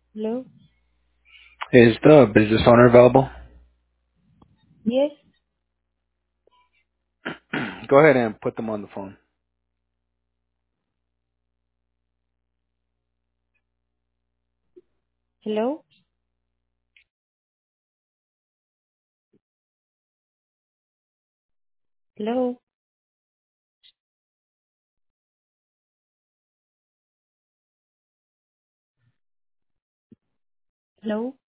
Hello? Is the business owner available? Yes? Go ahead and put them on the phone. Hello? Hello? Hello?